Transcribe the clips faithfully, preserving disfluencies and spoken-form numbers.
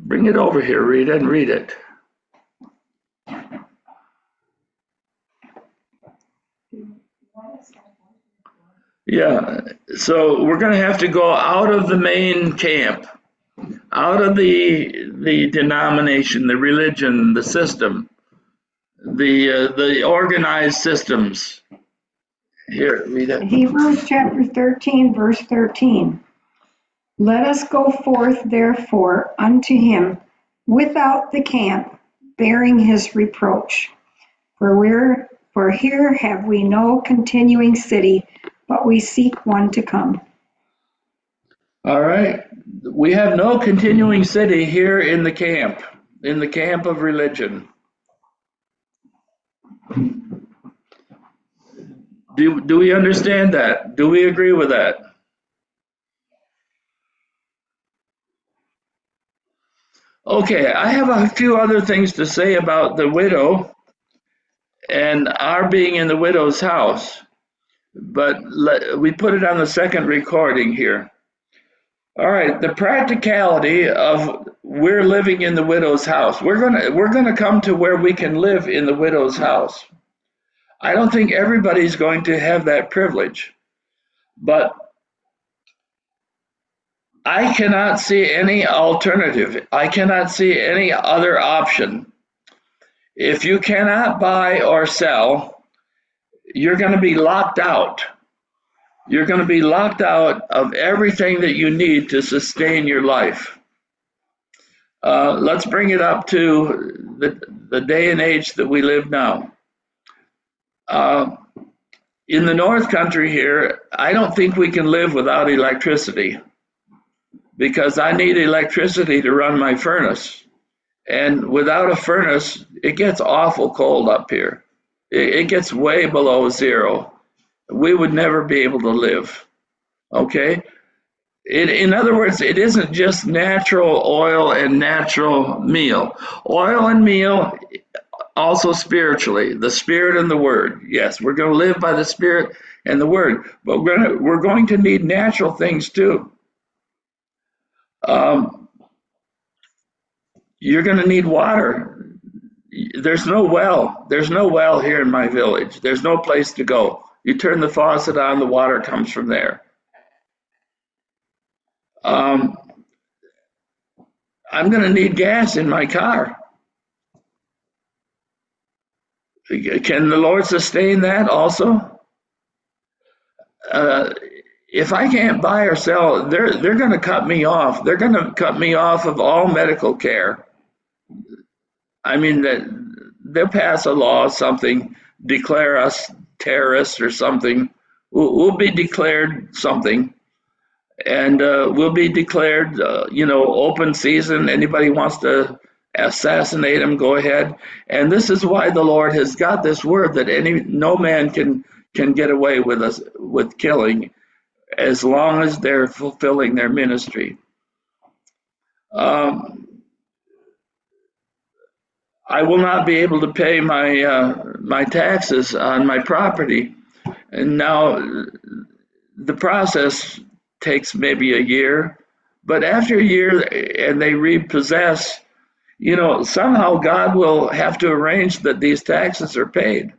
Bring it over here, Rita, and read it. Yeah, so we're going to have to go out of the main camp, out of the the denomination, the religion, the system, the uh, the organized systems. Here, read it. Hebrews chapter thirteen, verse thirteen. Let us go forth therefore unto him without the camp, bearing his reproach. For we're for here have we no continuing city, but we seek one to come. All right. We have no continuing city here in the camp, in the camp of religion. Do, do we understand that? Do we agree with that? Okay, I have a few other things to say about the widow and our being in the widow's house, but let, we put it on the second recording here. All right, the practicality of we're living in the widow's house. We're gonna we're gonna come to where we can live in the widow's house. I don't think everybody's going to have that privilege, but I cannot see any alternative. I cannot see any other option. If you cannot buy or sell, you're going to be locked out. You're going to be locked out of everything that you need to sustain your life. Uh, let's bring it up to the, the day and age that we live now. Uh, in the North Country here, I don't think we can live without electricity, because I need electricity to run my furnace. And without a furnace, it gets awful cold up here. It, it gets way below zero. We would never be able to live, okay? It, in other words, it isn't just natural oil and natural meal. Oil and meal, also spiritually, the Spirit and the Word. Yes, we're going to live by the Spirit and the Word, but we're going to, we're going to need natural things too. Um, you're going to need water. There's no well. There's no well here in my village. There's no place to go. You turn the faucet on, the water comes from there. Um, I'm going to need gas in my car. Can the Lord sustain that also? Uh, if I can't buy or sell, they're they're going to cut me off. They're going to cut me off of all medical care. I mean, that they'll pass a law, something, declare us terrorists or something. We'll, we'll be declared something, and uh, we'll be declared, uh, you know, open season. Anybody wants to assassinate them, go ahead. And this is why the Lord has got this word that any no man can can get away with us with killing, as long as they're fulfilling their ministry. Um, I will not be able to pay my uh, my taxes on my property, and now the process takes maybe a year. But after a year, and they repossess, you know, somehow God will have to arrange that these taxes are paid.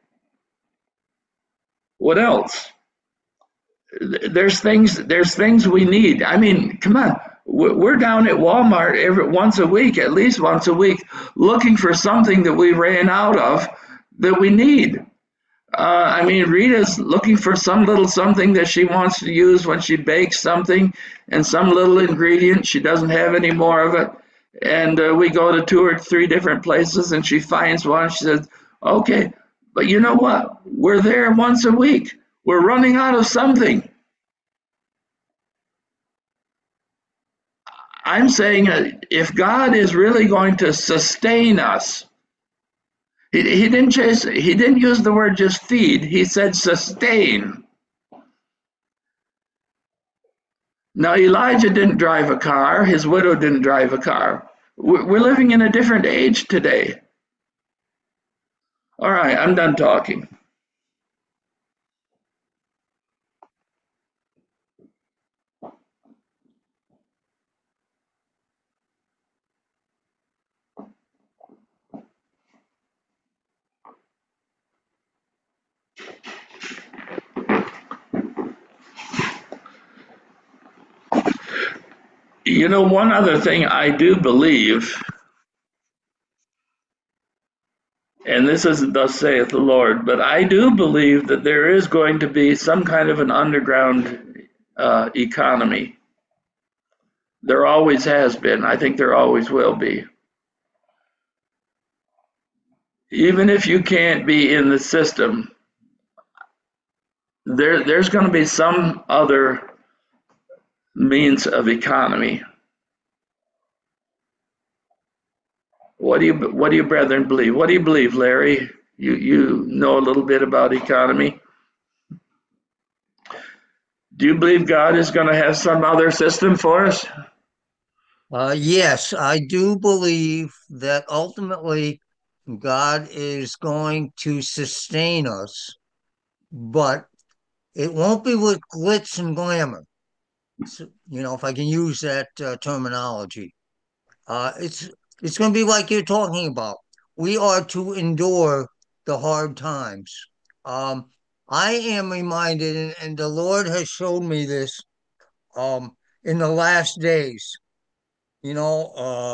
What else? There's things. There's things we need. I mean, come on. We're down at Walmart every once a week, at least once a week, looking for something that we ran out of that we need. Uh, I mean, Rita's looking for some little something that she wants to use when she bakes something, and some little ingredient. She doesn't have any more of it. And uh, we go to two or three different places, and she finds one. She says, okay, but you know what? We're there once a week. We're running out of something. I'm saying uh, if God is really going to sustain us, he, he didn't just, he didn't use the word just feed. He said sustain. Now, Elijah didn't drive a car. His widow didn't drive a car. We're, we're living in a different age today. All right, I'm done talking. You know, one other thing I do believe, and this isn't thus saith the Lord, but I do believe that there is going to be some kind of an underground uh, economy. There always has been. I think there always will be. Even if you can't be in the system, there there's going to be some other means of economy. What do you what do you brethren believe? What do you believe, Larry? You you know a little bit about economy. Do you believe God is going to have some other system for us? Uh, yes, I do believe that ultimately God is going to sustain us, but it won't be with glitz and glamour. So, you know, if I can use that uh, terminology, uh, it's it's going to be like you're talking about. We are to endure the hard times. Um, I am reminded, and, and the Lord has shown me this um, in the last days. You know, uh,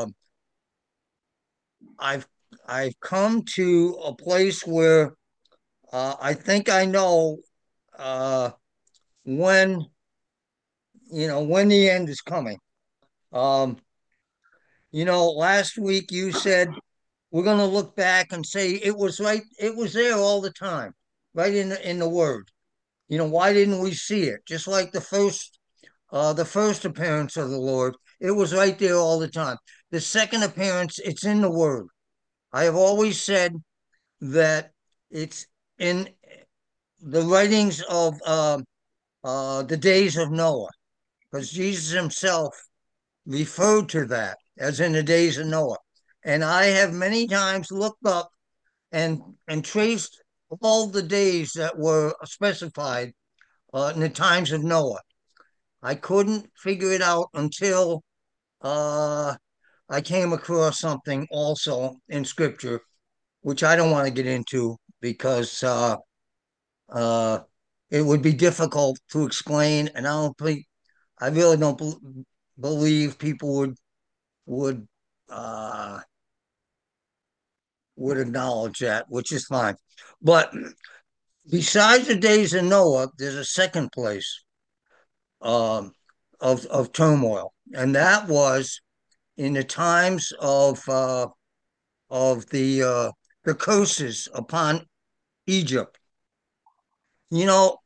I've I've come to a place where uh, I think I know uh, when you know when the end is coming. Um, you know, last week you said we're going to look back and say it was right, it was there all the time, right in the in the Word. You know, why didn't we see it? Just like the first uh, the first appearance of the Lord, it was right there all the time. The second appearance, it's in the Word. I have always said that it's in the writings of uh, uh, the days of Noah, because Jesus himself referred to that as in the days of Noah. And I have many times looked up and and traced all the days that were specified uh, in the times of Noah. I couldn't figure it out until uh, I came across something also in Scripture, which I don't want to get into because uh, uh, it would be difficult to explain, and I don't think I really don't be- believe people would would uh, would acknowledge that, which is fine. But besides the days of Noah, there's a second place um, of of turmoil, and that was in the times of uh, of the uh, the curses upon Egypt. You know,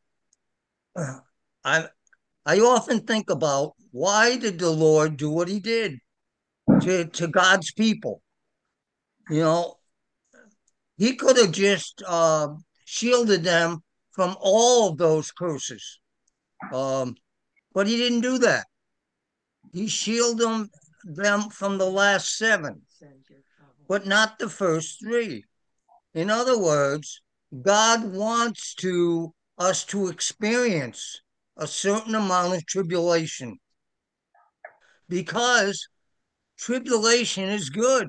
I I often think about why did the Lord do what He did to to God's people? You know, He could have just uh, shielded them from all of those curses, um, but He didn't do that. He shielded them them from the last seven, but not the first three. In other words, God wants to us to experience a certain amount of tribulation because tribulation is good.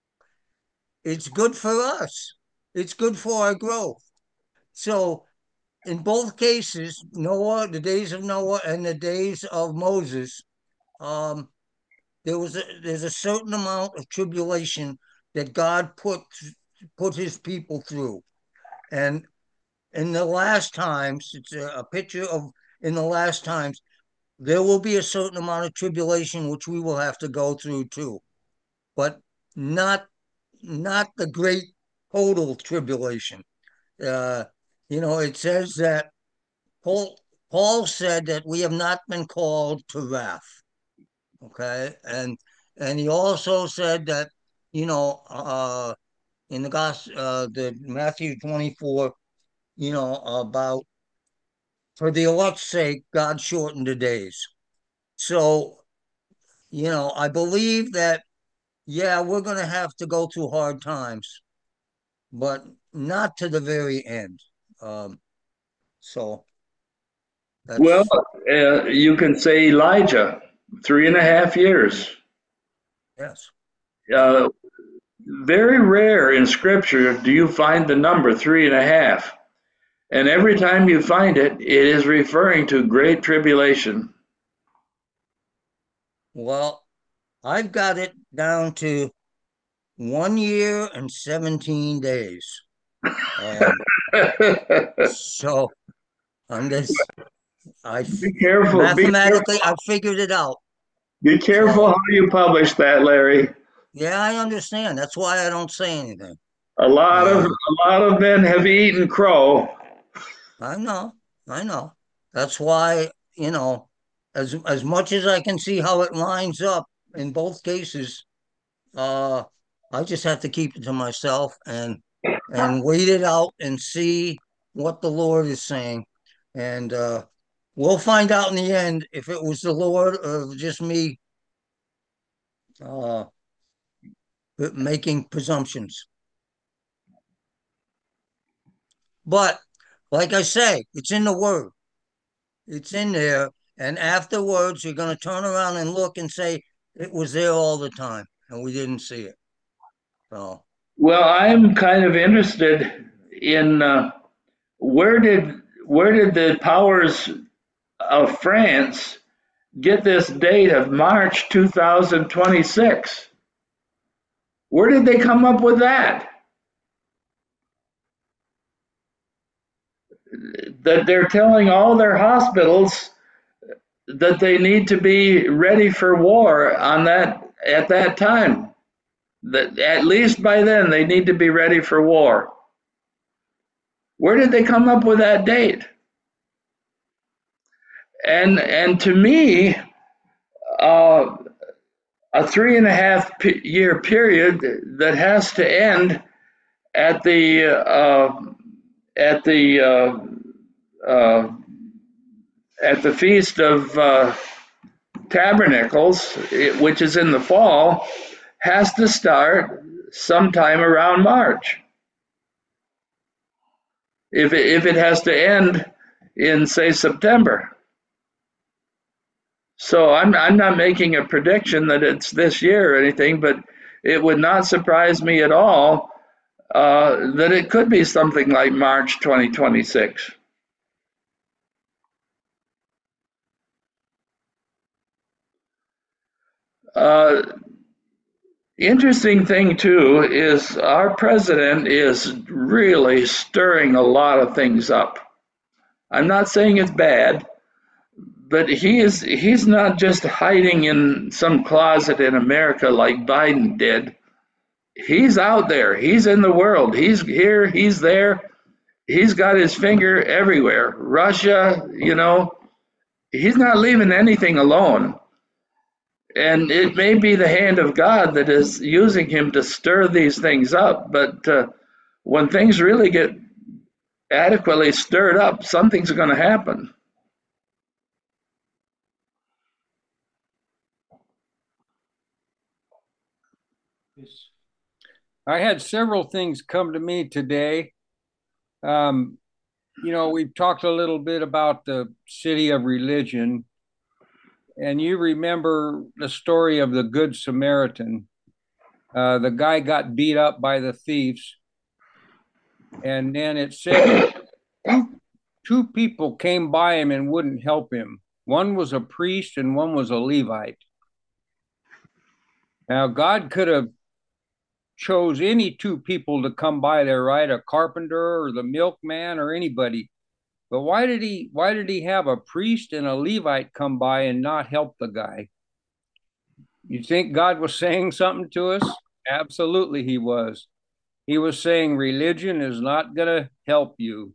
It's good for us. It's good for our growth. So in both cases, Noah, the days of Noah and the days of Moses, um, there was a, there's a certain amount of tribulation that God put put His people through, and in the last times, it's a, a picture of in the last times there will be a certain amount of tribulation which we will have to go through too, but not not the great total tribulation. Uh, you know, it says that Paul Paul said that we have not been called to wrath. Okay, and and he also said that you know uh, in the gospel, uh, the Matthew twenty four, you know about for the elect's sake, God shortened the days. So you know, I believe that yeah, we're going to have to go through hard times, but not to the very end. Um, so Well, that's uh, you can say Elijah, three and a half years. yes, yeah. Uh, Very rare in scripture do you find the number three and a half. And every time you find it, it is referring to great tribulation. Well, I've got it down to one year and seventeen days. Um, so I'm just, I Be careful. Be mathematically, careful. I figured it out. Be careful So how you publish that, Larry. yeah, I understand. That's why I don't say anything. A lot of And a lot of men have eaten crow. I know, I know. That's why, you know, as as much as I can see how it lines up in both cases, uh, I just have to keep it to myself and and wait it out and see what the Lord is saying. And uh, we'll find out in the end if it was the Lord or just me uh, making presumptions. But like I say, it's in the Word. It's in there. And afterwards, you're going to turn around and look and say, it was there all the time and we didn't see it. So, Well, I'm kind of interested in uh, where did where did the powers of France get this date of March two thousand twenty-six? Where did they come up with that? That they're telling all their hospitals that they need to be ready for war on that at that time. That at least by then they need to be ready for war. Where did they come up with that date? And and to me, uh, a three and a half p- year period that has to end at the uh, at the uh, uh, at the feast of uh, Tabernacles, which is in the fall, has to start sometime around March. If it, if it has to end in, say, September. So I'm I'm not making a prediction that it's this year or anything, but it would not surprise me at all uh, that it could be something like March twenty twenty-six. Uh, interesting thing too is our president is really stirring a lot of things up. I'm not saying it's bad, but he is he's not just hiding in some closet in America like Biden did. He's out there. He's in the world. He's here, he's there. He's got his finger everywhere. Russia, you know, he's not leaving anything alone. And it may be the hand of God that is using him to stir these things up. But uh, when things really get adequately stirred up, something's going to happen. I had several things come to me today. Um, you know, we've talked a little bit about the city of religion, and you remember the story of the Good Samaritan. Uh, the guy got beat up by the thieves, and then it said two, two people came by him and wouldn't help him. One was a priest and one was a Levite. Now, God could have chose any two people to come by there, right? A carpenter or the milkman or anybody. But why did he why did he have a priest and a Levite come by and not help the guy? You think God was saying something to us? Absolutely he was. He was saying religion is not going to help you.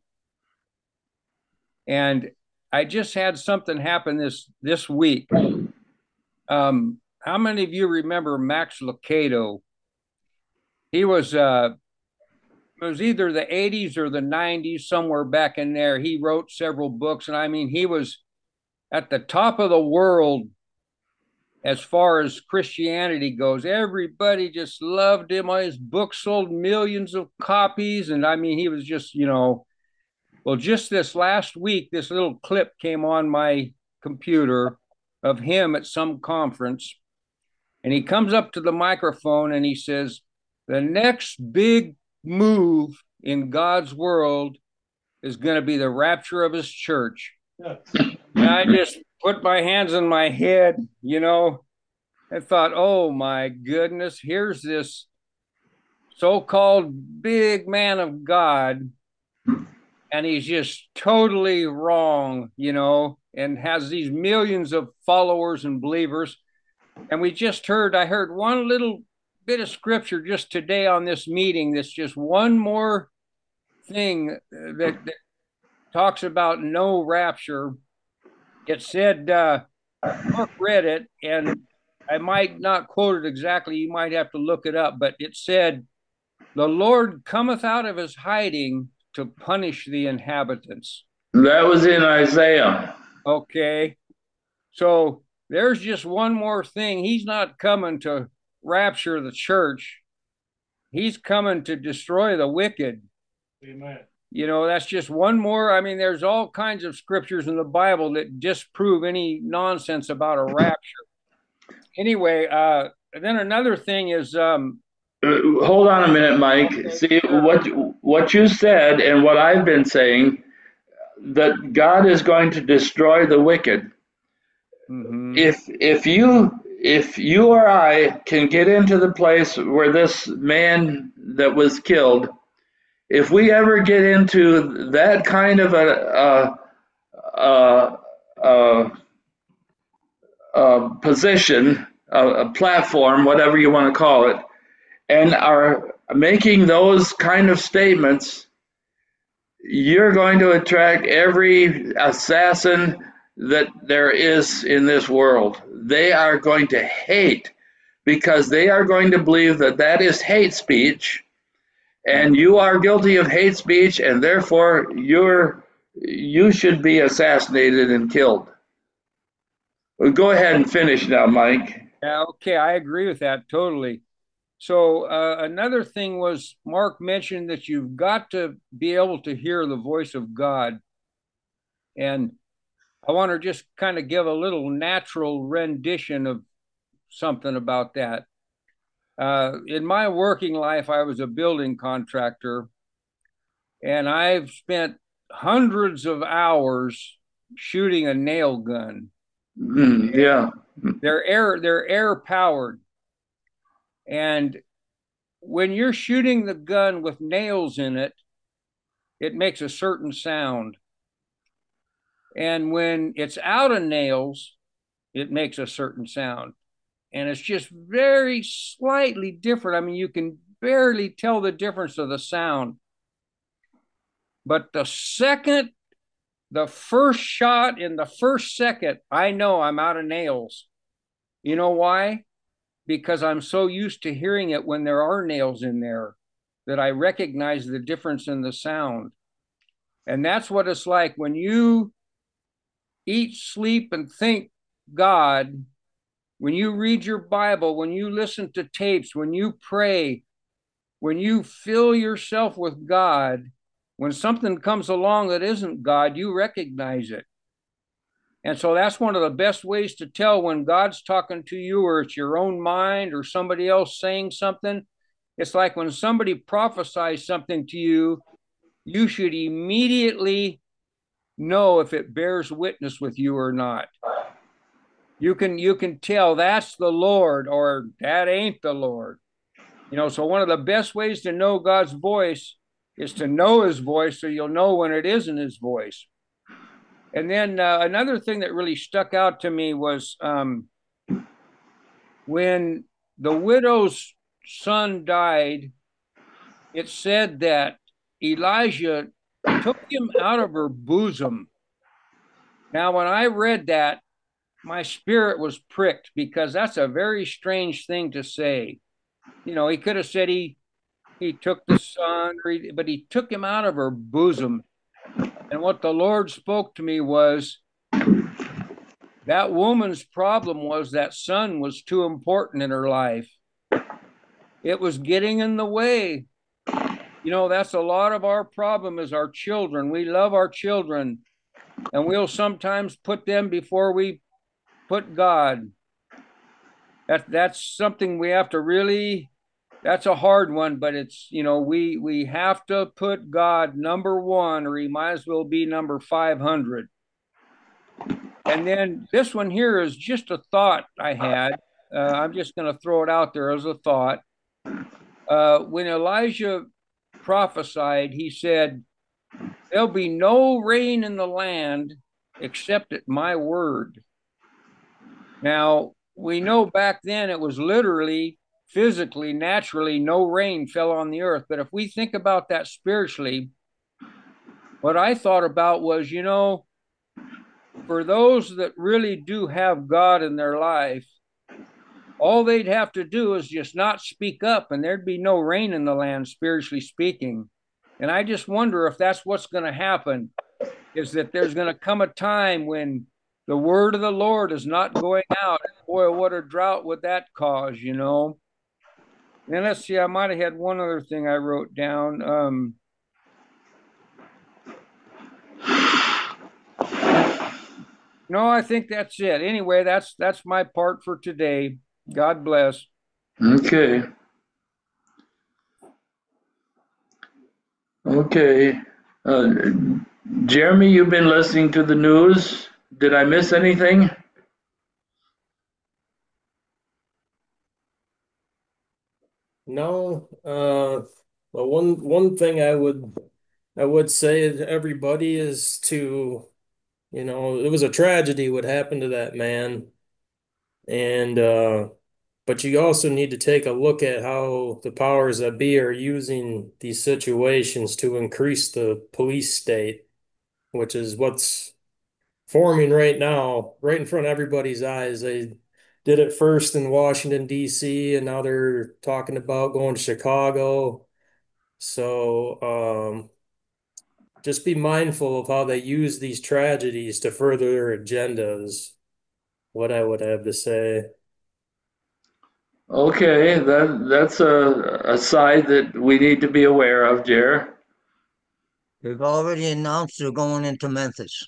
And I just had something happen this this week. Um, how many of you remember Max Lucado? He was uh it was either the eighties or the nineties, somewhere back in there. He wrote several books, and I mean, he was at the top of the world as far as Christianity goes. Everybody just loved him. His books sold millions of copies, and I mean, he was just, you know, well, just this last week, this little clip came on my computer of him at some conference, and he comes up to the microphone and he says, the next big move in God's world is going to be the rapture of his church. And I just put my hands on my head, you know, and thought, oh my goodness, here's this so-called big man of God, and he's just totally wrong, you know, and has these millions of followers and believers. And we just heard, I heard one little bit of scripture just today on this meeting that's just one more thing that, that talks about no rapture. It said, uh, Mark read it, and I might not quote it exactly. You might have to look it up, but it said, the Lord cometh out of his hiding to punish the inhabitants. That was in Isaiah. Okay. So there's just one more thing. He's not coming to rapture the church. He's coming to destroy the wicked. Amen. You know, that's just one more. I mean, there's all kinds of scriptures in the Bible that disprove any nonsense about a rapture. Anyway, uh, then another thing is, um, Uh, hold on a minute, Mike. Okay, See sure. what what you said and what I've been saying, that God is going to destroy the wicked. Mhm. If if you if you or I can get into the place where this man that was killed, if we ever get into that kind of a, a, a, a, a position, a, a platform, whatever you want to call it, and are making those kind of statements, you're going to attract every assassin that there is in this world. They are going to hate, because they are going to believe that that is hate speech, and you are guilty of hate speech, and therefore you're you should be assassinated and killed. Well, go ahead and finish now, Mike. Yeah, okay, I agree with that totally. So uh, another thing was Mark mentioned that you've got to be able to hear the voice of God. And I want to just kind of give a little natural rendition of something about that. Uh, in my working life, I was a building contractor, and I've spent hundreds of hours shooting a nail gun. Mm, yeah. They're air, they're air powered. And when you're shooting the gun with nails in it, it makes a certain sound. And when it's out of nails, it makes a certain sound. And it's just very slightly different. I mean, you can barely tell the difference of the sound. But the second, the first shot in the first second, I know I'm out of nails. You know why? Because I'm so used to hearing it when there are nails in there that I recognize the difference in the sound. And that's what it's like when you eat, sleep, and think God, when you read your Bible, when you listen to tapes, when you pray, when you fill yourself with God, when something comes along that isn't God, you recognize it. And so that's one of the best ways to tell when God's talking to you, or it's your own mind or somebody else saying something. It's like when somebody prophesies something to you, you should immediately know if it bears witness with you or not. You can you can tell that's the Lord or that ain't the Lord. You know, so one of the best ways to know God's voice is to know his voice, so you'll know when it isn't his voice. And then uh, another thing that really stuck out to me was um, when the widow's son died, it said that Elijah took him out of her bosom. Now, when I read that, my spirit was pricked, because that's a very strange thing to say. You know, he could have said he he took the son, but he took him out of her bosom. And what the Lord spoke to me was, that woman's problem was that son was too important in her life. It was getting in the way. You know, that's a lot of our problem is our children. We love our children, and we'll sometimes put them before we put God. That, that's something we have to really, that's a hard one, but it's, you know, we, we have to put God number one, or he might as well be number five hundred. And then this one here is just a thought I had. Uh, I'm just going to throw it out there as a thought. Uh, when Elijah prophesied, he said, "There'll be no rain in the land except at my word." Now, we know back then it was literally, physically, naturally, no rain fell on the earth. But if we think about that spiritually, what I thought about was, you know, for those that really do have God in their life, all they'd have to do is just not speak up and there'd be no rain in the land, spiritually speaking. And I just wonder if that's what's going to happen, is that there's going to come a time when the word of the Lord is not going out. Boy, what a drought would that cause, you know? And let's see, I might have had one other thing I wrote down. Um, no, I think that's it. Anyway, that's that's my part for today. God bless. Okay. Okay. Uh, Jeremy, you've been listening to the news. Did I miss anything? No, uh, well, one one thing I would I would say to everybody is to, you know, it was a tragedy what happened to that man, and uh, but you also need to take a look at how the powers that be are using these situations to increase the police state, which is what's forming right now, right in front of everybody's eyes. They did it first in Washington, D C, and now they're talking about going to Chicago. So um, just be mindful of how they use these tragedies to further their agendas, what I would have to say. Okay, that that's a, a side that we need to be aware of, Jer. They've already announced they're going into Memphis.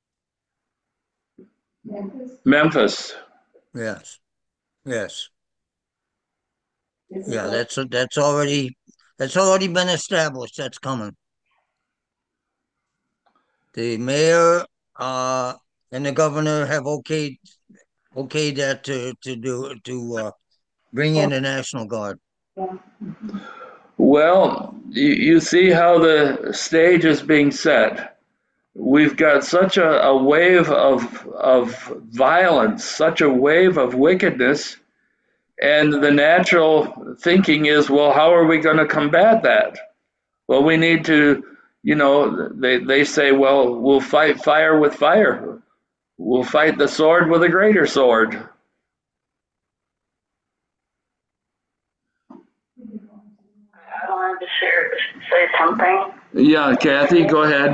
Memphis. Yes, yes, yeah. That's that's already that's already been established. That's coming. The mayor uh, and the governor have okayed okayed that to to do to uh, bring in the National Guard. Well, you, you see how the stage is being set. We've got such a, a wave of of violence, such a wave of wickedness, and the natural thinking is, well, how are we going to combat that? Well, we need to, you know, they, they say, well, we'll fight fire with fire. We'll fight the sword with a greater sword. I wanted to share, say something. Yeah, Kathy, go ahead.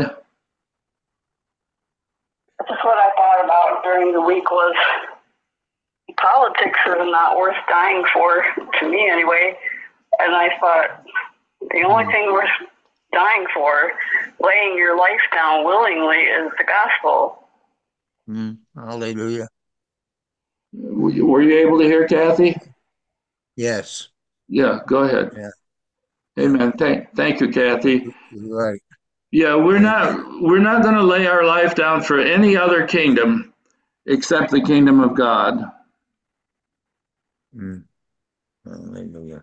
Just what I thought about during the week was politics is not worth dying for, to me anyway. And I thought the only thing worth dying for, laying your life down willingly, is the gospel. Mm, hallelujah. Were you able to hear Kathy? Yes. Yeah, go ahead. Yeah. Amen. Thank, thank you, Kathy. You're right. Yeah, we're Amen. not we're not going to lay our life down for any other kingdom except the kingdom of God. Mm. Hallelujah.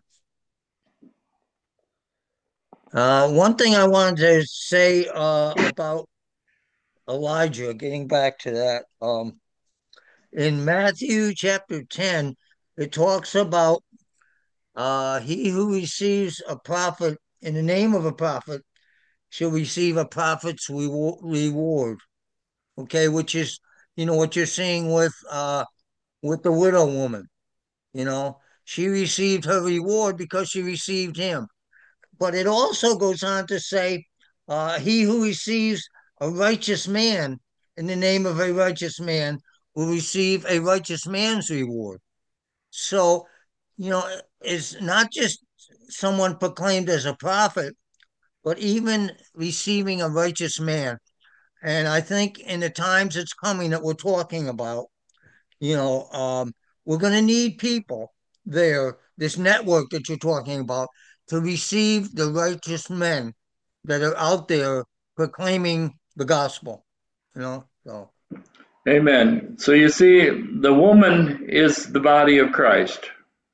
Uh, one thing I wanted to say uh, about Elijah, getting back to that, um, in Matthew chapter ten, it talks about uh, he who receives a prophet in the name of a prophet shall receive a prophet's reward. Okay, which is, you know, what you're seeing with uh, with the widow woman. You know, she received her reward because she received him. But it also goes on to say, uh, he who receives a righteous man in the name of a righteous man will receive a righteous man's reward. So, you know, it's not just someone proclaimed as a prophet, but even receiving a righteous man. And I think in the times it's coming that we're talking about, you know, um, we're going to need people there, this network that you're talking about, to receive the righteous men that are out there proclaiming the gospel, you know. So Amen. So you see, the woman is the body of Christ.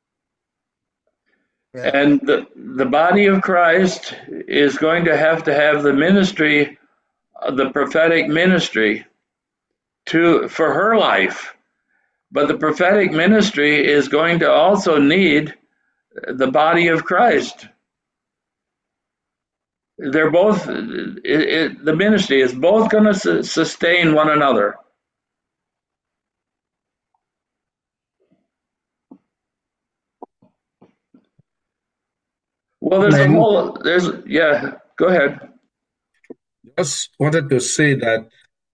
Yes. And the, the body of Christ is going to have to have the ministry, uh, the prophetic ministry to for her life. But the prophetic ministry is going to also need the body of Christ. They're both, it, it, the ministry is both going to su- sustain one another. Well, there's a Amen. whole, there's, yeah, go ahead. Just wanted to say that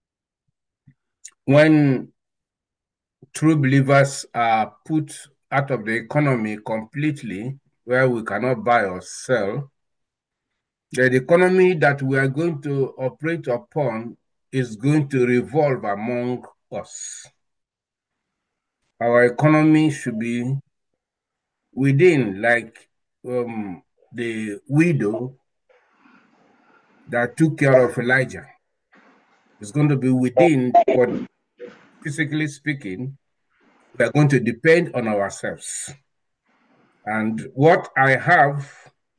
when true believers are put out of the economy completely, where we cannot buy or sell, the economy that we are going to operate upon is going to revolve among us. Our economy should be within, like um, the widow that took care of Elijah. It's going to be within, but physically speaking, we are going to depend on ourselves. And what I have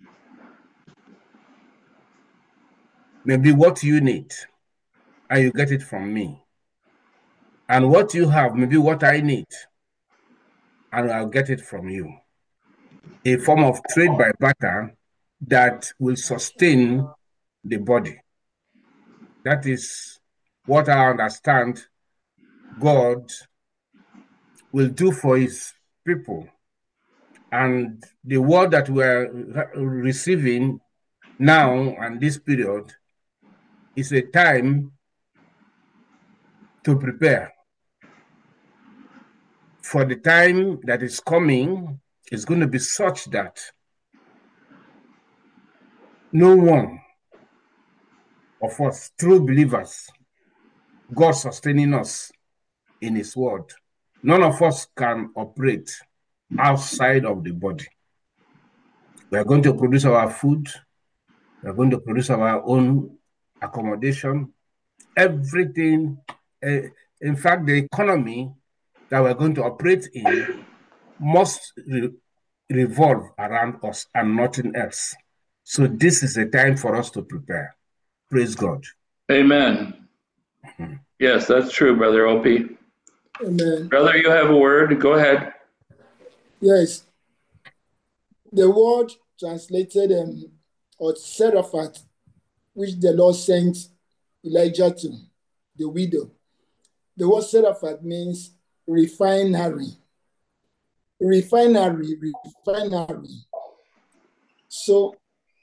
may be what you need, and you get it from me. And what you have may be what I need, and I'll get it from you. A form of trade by barter that will sustain the body. That is what I understand God will do for his people. And the word that we're receiving now and this period is a time to prepare. For the time that is coming is going to be such that no one of us, true believers, God sustaining us in his word, none of us can operate outside of the body. We are going to produce our food. We are going to produce our own accommodation, everything. Uh, in fact, the economy that we're going to operate in must re revolve around us and nothing else. So this is a time for us to prepare. Praise God. Amen. Mm-hmm. Yes, that's true, Brother Opie. Amen. Brother, you have a word. Go ahead. Yes. The word translated um, or Seraphat, which the Lord sent Elijah to, the widow. The word Seraphat means refinery. Refinery, refinery. So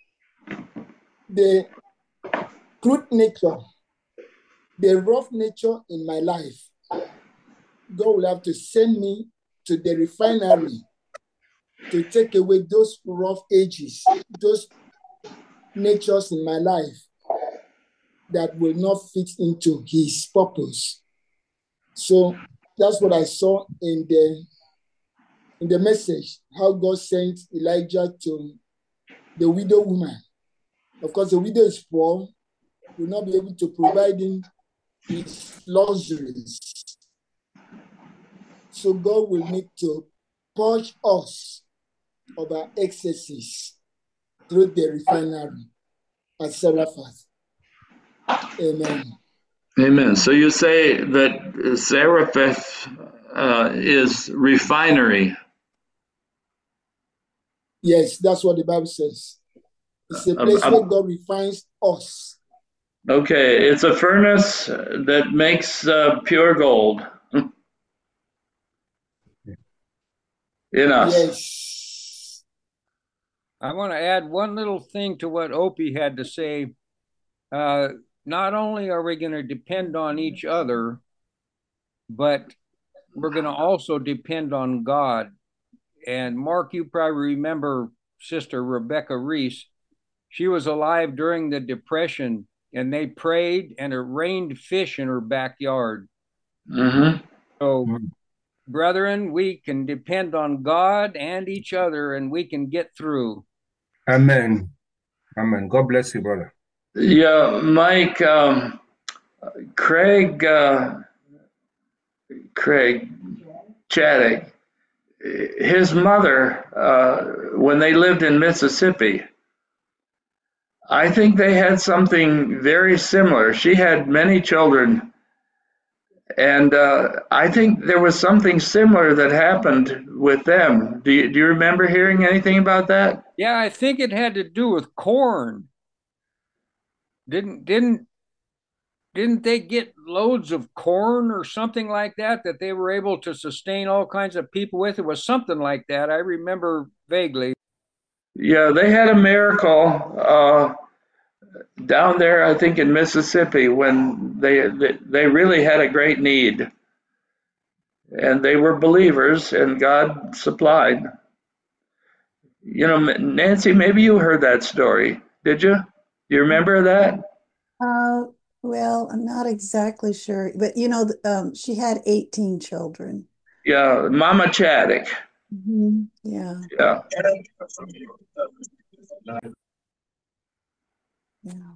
the crude nature, the rough nature in my life, God will have to send me to the refinery to take away those rough edges, those natures in my life that will not fit into his purpose. So that's what I saw in the in the message, how God sent Elijah to the widow woman. Of course, the widow is poor, will not be able to provide him his luxuries. So God will need to purge us of our excesses through the refinery at Seraphat. Amen. Amen. So you say that Zarephath uh, is refinery. Yes, that's what the Bible says. It's a place Um, where God refines us. Okay, it's a furnace that makes uh, pure gold in us. Yes. I want to add one little thing to what Opie had to say. Uh, not only are we going to depend on each other, but we're going to also depend on God. And Mark, you probably remember Sister Rebecca Reese. She was alive during the Depression, and they prayed, and it rained fish in her backyard. Mm-hmm. So, mm-hmm. Brethren, we can depend on God and each other, and we can get through. Amen. Amen. God bless you, brother. Yeah, Mike, um, Craig uh, Craig Chaddick, his mother, uh, when they lived in Mississippi, I think they had something very similar. She had many children, and uh, I think there was something similar that happened with them. Do you, do you remember hearing anything about that? Yeah, I think it had to do with corn. Didn't didn't didn't they get loads of corn or something like that that they were able to sustain all kinds of people with? It was something like that. I remember vaguely. Yeah, they had a miracle uh, down there, I think in Mississippi, when they they really had a great need, and they were believers, and God supplied. You know, Nancy, maybe you heard that story, did you? Do you remember that? Uh, well, I'm not exactly sure, but you know, um, she had eighteen children. Yeah, Mama Chaddick. Mm-hmm. Yeah. Yeah. Yeah.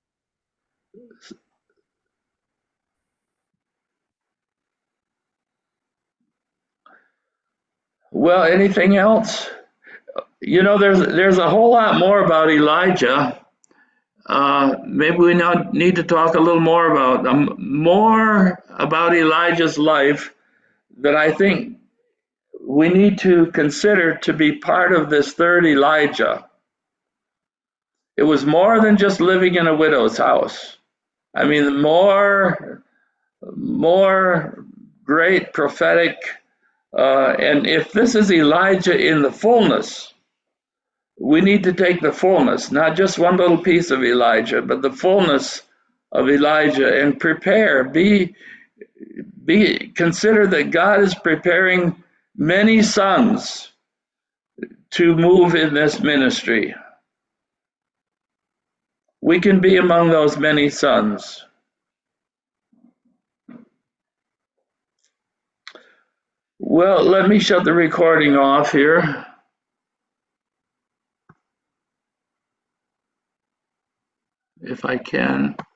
Well, anything else? You know, there's there's a whole lot more about Elijah. Uh, maybe we now need to talk a little more about um, more about Elijah's life that I think we need to consider to be part of this third Elijah. It was more than just living in a widow's house. I mean, more, more great prophetic. Uh, and if this is Elijah in the fullness, we need to take the fullness, not just one little piece of Elijah, but the fullness of Elijah, and prepare. Be, be consider that God is preparing many sons to move in this ministry. We can be among those many sons. Well, let me shut the recording off here. If I can.